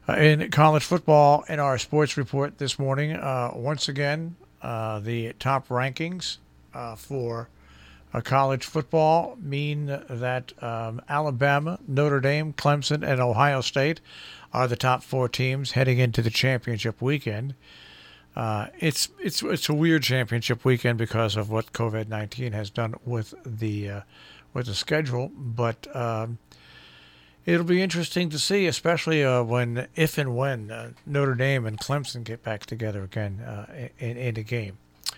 In college football, in our sports report this morning, once again, the top rankings for college football mean that Alabama, Notre Dame, Clemson, and Ohio State are the top four teams heading into the championship weekend. It's a weird championship weekend because of what COVID-19 has done with the schedule, but it'll be interesting to see, especially if and when Notre Dame and Clemson get back together again in a game.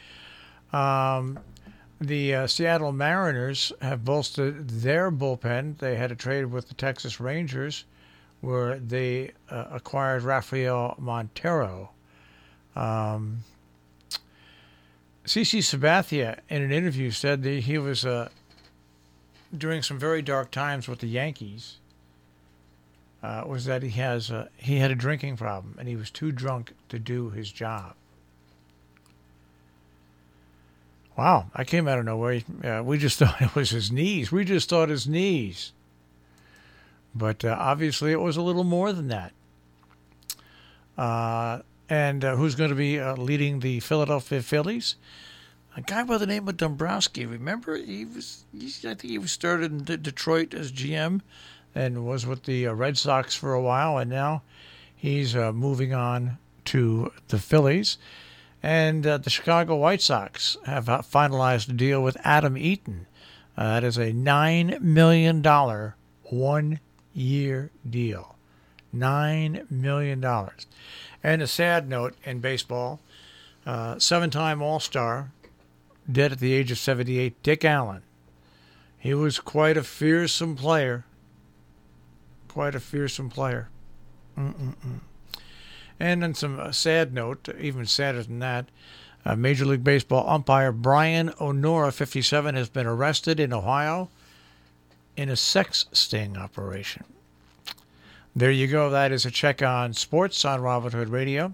The Seattle Mariners have bolstered their bullpen. They had a trade with the Texas Rangers where they acquired Rafael Montero. CC Sabathia, in an interview, said that he was during some very dark times with the Yankees. Was that he had a drinking problem and he was too drunk to do his job. Wow, I came out of nowhere. We just thought it was his knees. We just thought his knees. But obviously it was a little more than that. And who's going to be leading the Philadelphia Phillies? A guy by the name of Dombrowski. Remember, I think he was started in Detroit as GM and was with the Red Sox for a while, and now he's moving on to the Phillies. And the Chicago White Sox have finalized a deal with Adam Eaton. That is a $9 million one-year deal. $9 million. And a sad note in baseball, seven-time All-Star, dead at the age of 78, Dick Allen. He was quite a fearsome player. Quite a fearsome player. And on some sad note, even sadder than that, Major League Baseball umpire Brian Onora, 57, has been arrested in Ohio in a sex sting operation. There you go. That is a check on sports on Robin Hood Radio.